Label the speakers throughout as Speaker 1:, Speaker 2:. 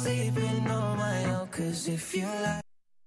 Speaker 1: sleeping on my own, 'cause if you like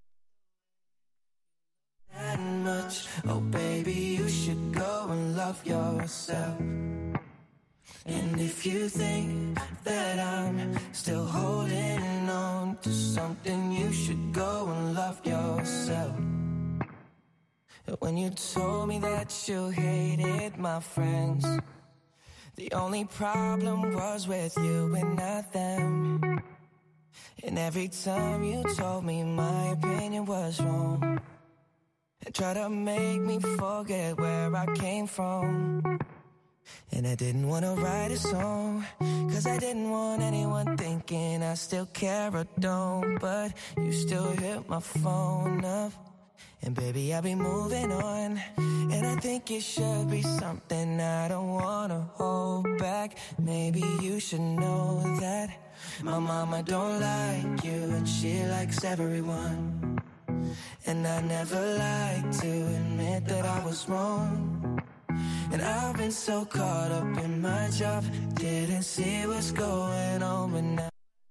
Speaker 1: that much, oh baby, you should go and love yourself. And if you think that I'm still holding on to something, you should go and love yourself. When you told me that you hated my friends, the only problem was with you and not them. And every time you told me my opinion was wrong, and tried to make me forget where I came from. And I didn't want to write a song, 'cause I didn't want anyone thinking I still care or don't. But you still hit my phone up, and baby, I'll be moving on. And I think it should be something I don't want to hold back. Maybe you should know that my mama don't like you, and she likes everyone. And I never like to admit that I was wrong. And I've been so caught up in my job, didn't see what's going on, but now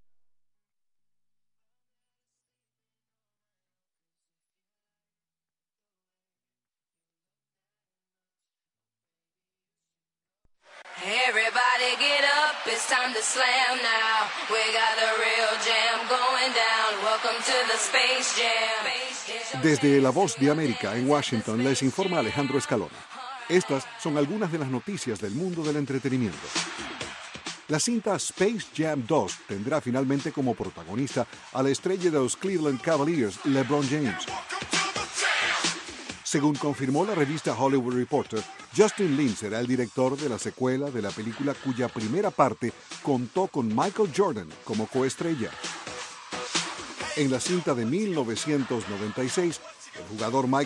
Speaker 2: everybody get up, it's time to slam now. We got the real jam going down. Welcome to the Space Jam.
Speaker 3: Desde La Voz de América en Washington les informa Alejandro Escalona. Estas son algunas de las noticias del mundo del entretenimiento. La cinta Space Jam 2 tendrá finalmente como protagonista a la estrella de los Cleveland Cavaliers, LeBron James. Según confirmó la revista Hollywood Reporter, Justin Lin será el director de la secuela de la película, cuya primera parte contó con Michael Jordan como coestrella. En la cinta de 1996, el jugador Michael